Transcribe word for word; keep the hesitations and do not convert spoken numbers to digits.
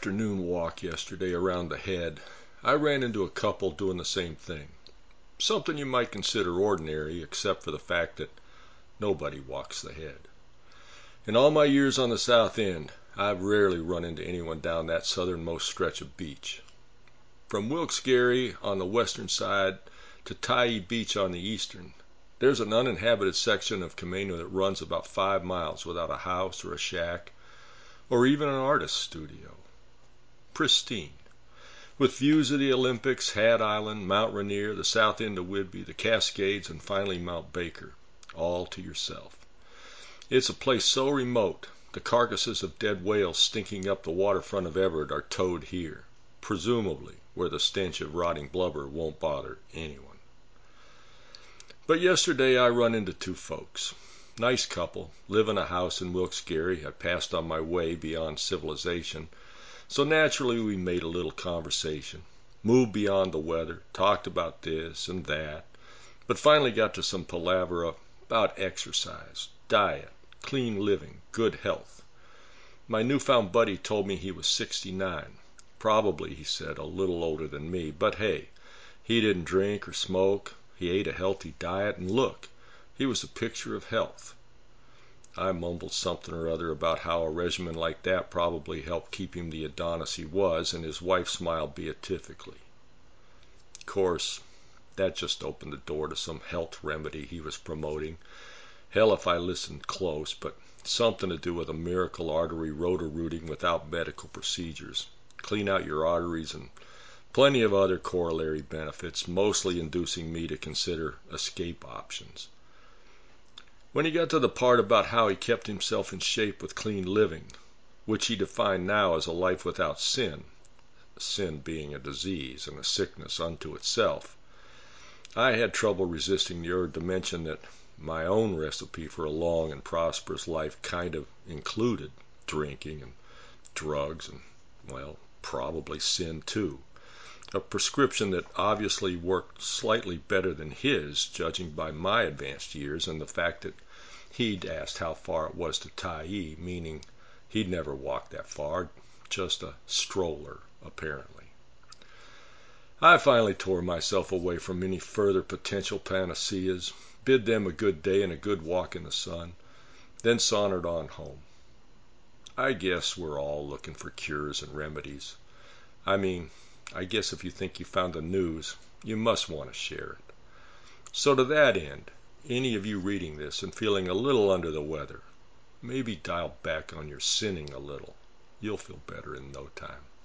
afternoon walk yesterday around the head, I ran into a couple doing the same thing. Something you might consider ordinary, except for the fact that nobody walks the head. In all my years on the South End, I've rarely run into anyone down that southernmost stretch of beach. From Wilkes-Barre on the western side to Tyee Beach on the eastern, there's an uninhabited section of Camano that runs about five miles without a house or a shack or even an artist's studio. Pristine, with views of the Olympics, Hat Island, Mount Rainier, the south end of Whidbey, the Cascades, and finally Mount Baker, all to yourself. It's a place so remote, the carcasses of dead whales stinking up the waterfront of Everett are towed here, presumably where the stench of rotting blubber won't bother anyone. But yesterday I run into two folks. Nice couple, live in a house in Wilkes-Barre. I passed on my way beyond civilization, so naturally we made a little conversation, moved beyond the weather, talked about this and that, but finally got to some palaver about exercise, diet, clean living, good health. My newfound buddy told me he was sixty-nine. Probably, he said, a little older than me, but hey, he didn't drink or smoke. He ate a healthy diet, and look, he was a picture of health. I mumbled something or other about how a regimen like that probably helped keep him the Adonis he was, and his wife smiled beatifically. Of course, that just opened the door to some health remedy he was promoting. Hell, if I listened close, but something to do with a miracle artery rotor-rooting without medical procedures. Clean out your arteries and plenty of other corollary benefits, mostly inducing me to consider escape options. When he got to the part about how he kept himself in shape with clean living, which he defined now as a life without sin, sin being a disease and a sickness unto itself, I had trouble resisting the urge to mention that my own recipe for a long and prosperous life kind of included drinking and drugs and, well, probably sin too. A prescription that obviously worked slightly better than his, judging by my advanced years and the fact that he'd asked how far it was to Tyee, meaning he'd never walked that far, just a stroller, apparently. I finally tore myself away from any further potential panaceas, bid them a good day and a good walk in the sun, then sauntered on home. I guess we're all looking for cures and remedies. I mean, I guess if you think you found the news, you must want to share it. So to that end, any of you reading this and feeling a little under the weather, maybe dial back on your sinning a little. You'll feel better in no time.